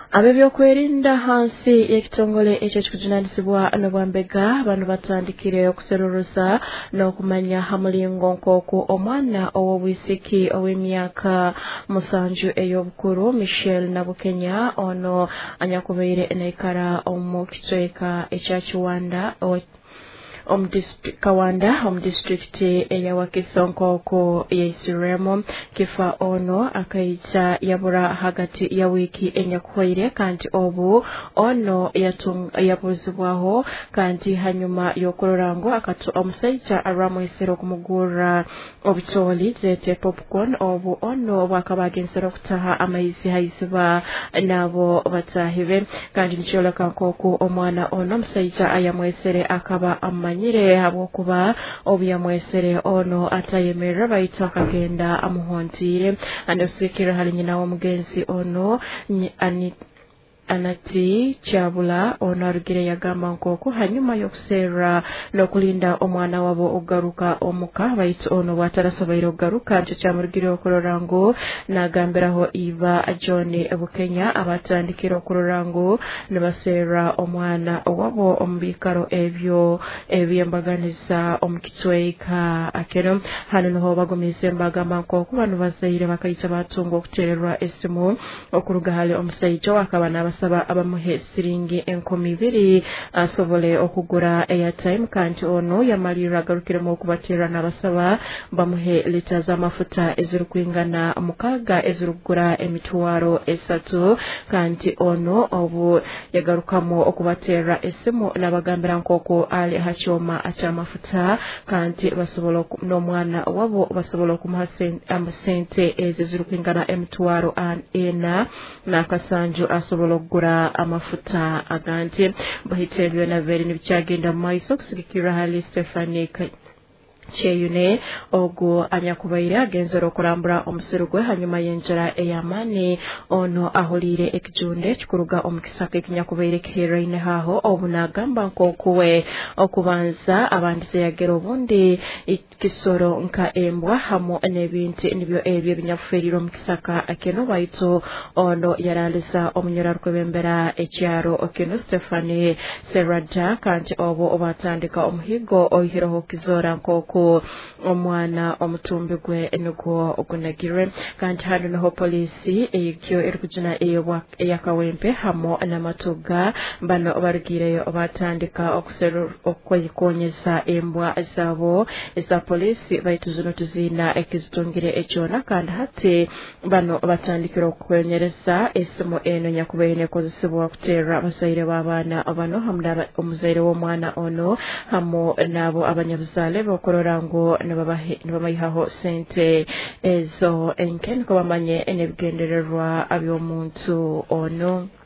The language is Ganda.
Abebyokwerinda hansi y'ekitongole ekyo ekikujunaanyizibwa n'obwambega bano batandikire okuseruruza n'okumanya hamulingo nk'oku omwana ow'obwisiki ow'emyaka 7 ey'obukuru Michelle Nabukenya ono anyakubaire naikara omu kicweka ekya Kiwanda district eya Wakisonko yeisiremo kifa ono akaita yabura hagati ya wiki enyakuhoire kandi obu ono yabuzibwaho kandi hanyuma y'okororango akatu omusaija aramwesero kumugura obitoli zete popcorn obu ono bwakabagensero kutaha amaizi haiziba nabo batahibe kandi nikyoleka nk'oku omwana ono omusaija ayamwesere akaba amanyire habwokuba obuyamwesere ono atayemerera baitu akagenda amuhontire anosikira hali nyina w'omugenzi ono Anati Kyabula ono arugire yagamba nk'oku hanyuma y'okuseera n'okulinda omwana wabo ogaruka omuka baitu ono bwatarasoboire ogaruka nicyo kyamurugire okurora ngu nagambiraho Eva John Bukenya abatandikira okurora ngu nibaseera omwana wabo omu biikaro ebyo ebyembaganiza omu kicweka akeno hano niho bagumize mbagamba nk'oku bano bazaire bakaita batunga okutererwa esimu okuruga hali omusaija wakaba n'abasaba abamuhe siringi 200 asobole okugura airtime kandi ono yamalira agarukiremu okubatera n'abasaba bamuhe lita z'amafuta ezirukwingana 6 ezirugura emitwaro 3 kandi ono obu yagarukamu okubatera esimu n'abagambira nk'oku ali hakyoma akyamafuta kandi basobola n'omwana wabo basobola okumuha sente ezirukwingana emitwaro 4 n'akasanju asobola okugura amafuta agandi bahite byona veri nibikyagenda mu maiso kusigikira hali Stephanie Cheyune ogu anyakubaire agenzera okurambura omusirugwe hanyuma yenjera eyamani ono ahulire ekijunde kikuruga omukisaka ekinyakubaire kiheraine haho obu nagamba nk'okuwe okubanza abandize yagera obundi kisoro nka embwa hamo n'ebintu nibyo ebyo binyakuferira omukisaka akeno baitu ono yaraliza omunyora rukubembera ekyaro okeno Stephanie Serada kandi obu obatandika omuhigo oyihireho kizora nk'oku omwana omutumbi gwe nigwo ogunagirwe kandi hano naho polisi ekyo erikujuna eyakawempe hamo n'amatuga bano barugireyo batandika okwikonyeza embwa zabo eza polisi baitu zino tuzina ekizitungire ekyona kandi hati bano batandikira okwenyereza esimu eno nyakubaire nekozesebwa kuterera abazaire b'abaana bano hamda omuzaire w'omwana ono hamo nabo abanyabuzale bokorora ngo nibabayihaho sente ezo enke niko bamanye enebigendererwa ab'omuntu ono